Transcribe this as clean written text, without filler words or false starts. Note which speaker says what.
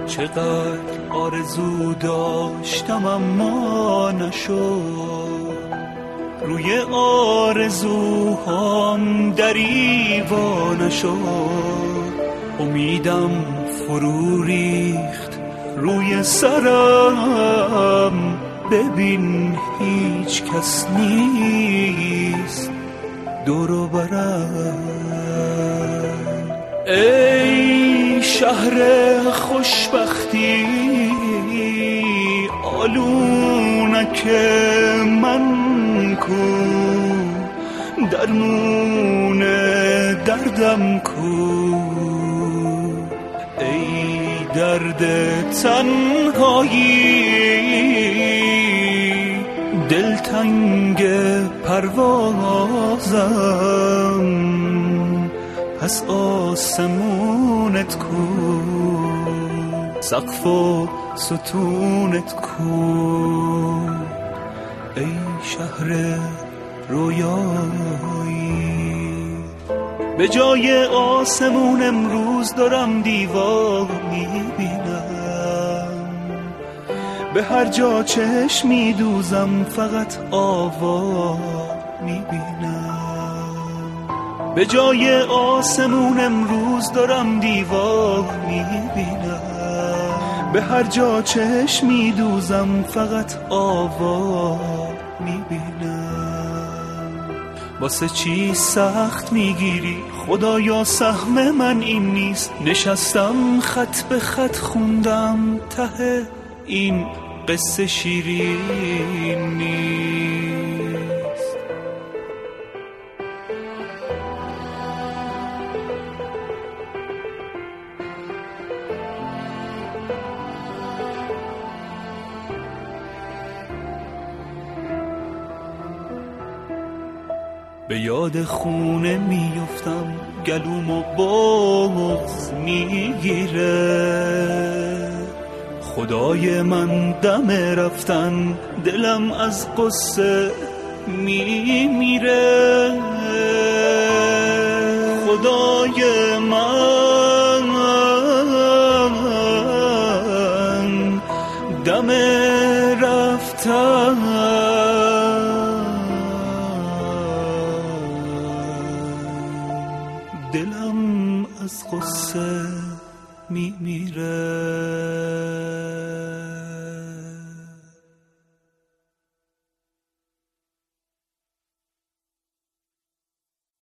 Speaker 1: چقدر آرزو داشتم اما نشد، روی آرزوهام دریوانه شد. امیدم فرو ریخت روی سرم، ببین هیچ کس نیست دور و برم. ای شهر خوشبختی آلونک من کو، درمون دردم کو. ای درد تنهایی دلتنگ پروازم، پس آسمونت کو، سقف و ستونت کو. ای شهر رویایی، به جای آسمون امروز دارم دیوار میبینم، به هر جا چشم میدوزم فقط آوا میبینم. به جای آسمون امروز دارم دیوار میبینم، به هر جا چشم میدوزم فقط آوا میبینم. واسه چی سخت میگیری خدایا، سهم من این نیست. نشستم خط به خط خوندم ته این قصه شیرین نیست. به یاد خونه میفتم، گلومو بغض میگیره. خدای من دم رفتن دلم از قصه میمیره. خدای من دم رفتن دلم از قصه میمیره.